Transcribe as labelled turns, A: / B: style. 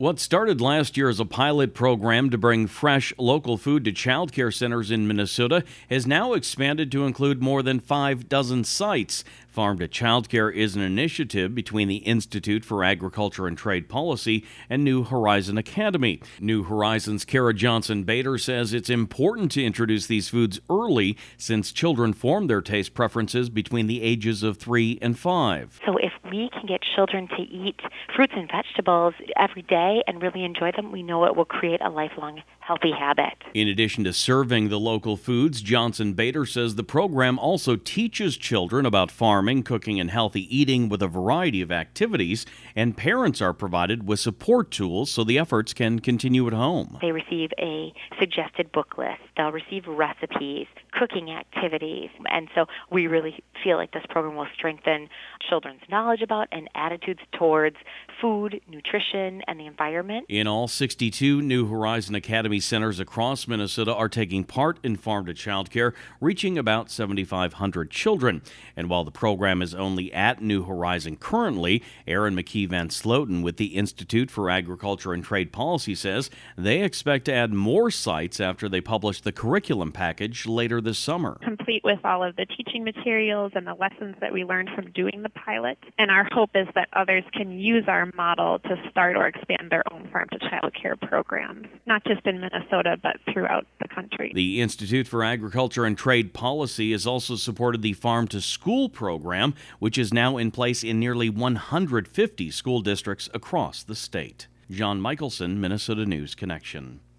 A: What started last year as a pilot program to bring fresh local food to child care centers in Minnesota has now expanded to include more than 6 sites. Farm to Child Care is an initiative between the Institute for Agriculture and Trade Policy and New Horizon Academy. New Horizon's Kara Johnson-Bader says it's important to introduce these foods early since children form their taste preferences between the ages of 3 and 5.
B: So if we can get children to eat fruits and vegetables every day and really enjoy them, we know it will create a lifelong healthy habit.
A: In addition to serving the local foods, Johnson-Bader says the program also teaches children about farming, cooking, and healthy eating with a variety of activities, and parents are provided with support tools so the efforts can continue at home.
B: They receive a suggested book list. They'll receive recipes, cooking activities, and so we really feel like this program will strengthen children's knowledge about and attitudes towards food, nutrition, and the environment.
A: In all, 62 New Horizon Academy centers across Minnesota are taking part in Farm to Child Care, reaching about 7,500 children. And while the program is only at New Horizon currently, Aaron McKee Van Sloten with the Institute for Agriculture and Trade Policy says they expect to add more sites after they publish the curriculum package later this summer.
C: Complete with all of the teaching materials and the lessons that we learned from doing the pilot. And our hope is that others can use our model to start or expand their own farm to child care programs, not just in Minnesota, but throughout the country.
A: The Institute for Agriculture and Trade Policy has also supported the Farm to School program, which is now in place in nearly 150 school districts across the state. John Michelson, Minnesota News Connection.